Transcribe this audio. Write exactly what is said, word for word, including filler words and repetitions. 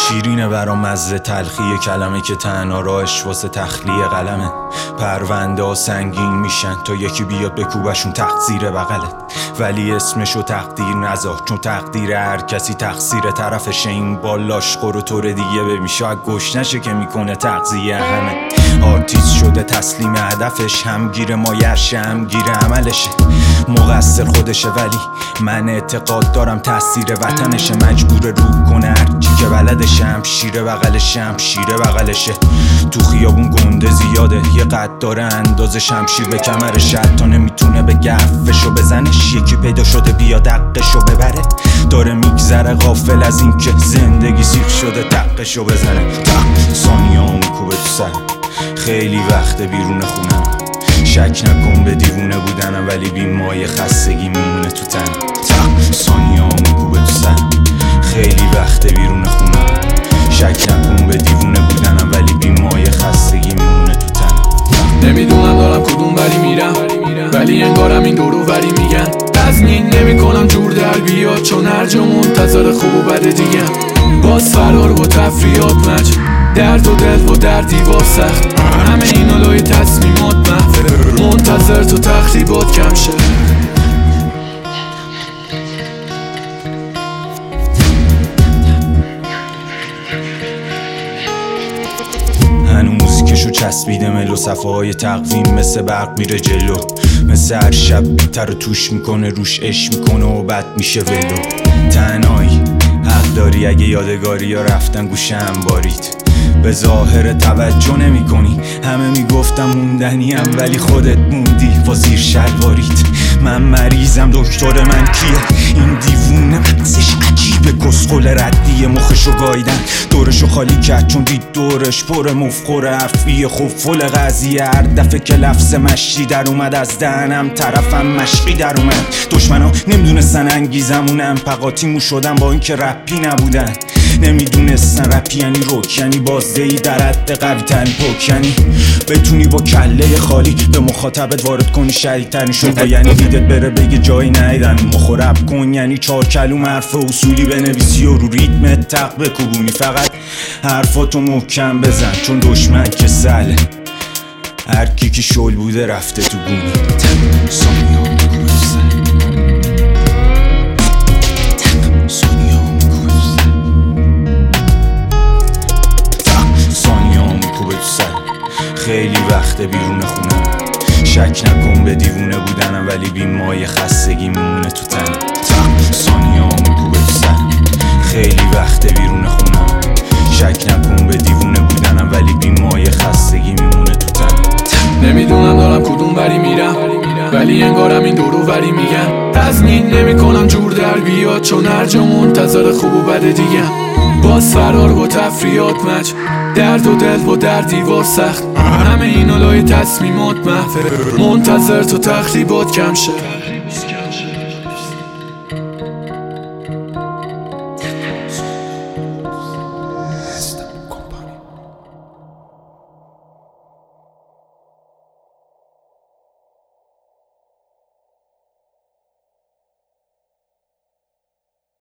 شیرینه برام مزه تلخی کلمه که تنها راهش واسه تخلیه قلمه. پرونده ها سنگین میشن تا یکی بیاد بکوبشون تقصیر بغلت، ولی اسمشو تقدیر نذار چون تقدیر هر کسی تقصیر طرفشه. این بالاش قرو طور دیگه ببین شاید گوش نشه که میکنه تغذیه همه. آرتیست شده تسلیم هدفش، همگیر مایش همگیر عملشه. مقصر خودشه ولی من اعتقاد دارم تاثیر وطنشه. مجبور رو کنه هرچی که بلدشه، هم شیره بغلشه هم شیره بغلشه. تو خیابون گنده زیاده، یه قد داره اندازه شمشیر به کمرش، حتی نمیتونه به گفشو بزنش. یکی پیدا شده بیا دقشو ببره، داره میگذره غافل از این که زندگی سیخ شده دقشو بزنه. تق ثانیه ها میکوبه تو سر، خیلی وقت بیرون خونم. شک نکن به دیوونه بودنم ولی بیمای خستگی میمونه تو تن. تق ثانیه ها میکوبه تو سر، خیلی وقت بیرون خونم. شک نکن به دیوونه بودنم ولی بیمای خستگی میمونه تو تن. نمیدونم دارم کدوم ولی میرم، ولی انگارم این دورو وری میگن. تضمین نمی کنم جور در بیاد چون هر جا منتظر خوب و بده دیگم. باز فرار و تفریات مج، درد و دل و در دیوار سخت. همه اینا لای تصمیمات محو، منتظر تو تخریبات کم شه. هنوز موزیکشو چسبیده ملو، صفحه های تقویم مثل برق میره جلو. مثل هر شب بیتر رو توش میکنه، روش عشق میکنه و بد میشه ولو. تنهایی حق داری اگه یادگاری ها رفتن گوشه هم بارید. به ظاهر توجه نمی کنی، همه میگفتم موندنیم ولی خودت موندی با زیر شلوارید. من مریضم دکتر من کیه؟ این دیوونه مغزش عجیبه، کسخل ردیه مخشو گاییدن. دورشو خالی کرد چون دید دورش پر مفخور حرفیه. خب فل قضیه هر دفعه که لفظ مشی در اومد از دهنم طرفم مشقی در اومد. دشمنا نمیدونستن انگیزمونم، پقاتیمو شدن با اینکه رپی نبودن. نمیدونستن رپی یعنی روک، یعنی بازدهی در حد قوی ترین پوک. یعنی بتونی با کله خالی به مخاطبت وارد کنی شدید ترین شد، یعنی دیدت بره بگه جایی نیدن مخورب کن. یعنی چهار کلوم حرف اصولی بنویسی و رو ریتم تق بکوبونی. فقط حرفاتو محکم بزن چون دشمن که سله، هر کی که شل بوده رفته تو گونی. ثانیه خیلی وقت بیرون خونم. شک نکن به دیوونه بودنم ولی بیمای خستگی میمونه تو تن. تق ثانیه ها میکوبه تو سر، خیلی وقت بیرون خونم. شک نکن به دیوونه بودنم ولی بیمای خستگی میمونه تو تن. نمیدونم دارم کدوم وری میرم، ولی انگارم این دورو وری میگن. تضمین نمی کنم جور در بیاد چون هر جا منتظر خوب و بده دیگم. باز فرار و تفریات مج، درد و دل و در دیوار سخت. همه اینا لای تصمیمات محو، منتظر تو تخریبات کم شه.